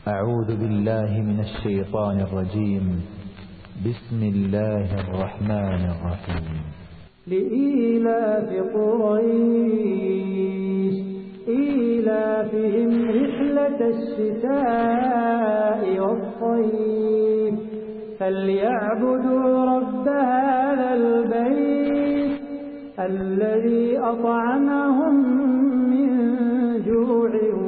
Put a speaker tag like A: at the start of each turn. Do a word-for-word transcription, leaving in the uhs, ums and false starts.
A: أعوذ بالله من الشيطان الرجيم. بسم الله الرحمن الرحيم.
B: لإيلاف قريش إيلافهم رحلة الشتاء والصيف فليعبدوا رب هذا البيت الذي أطعمهم من جوع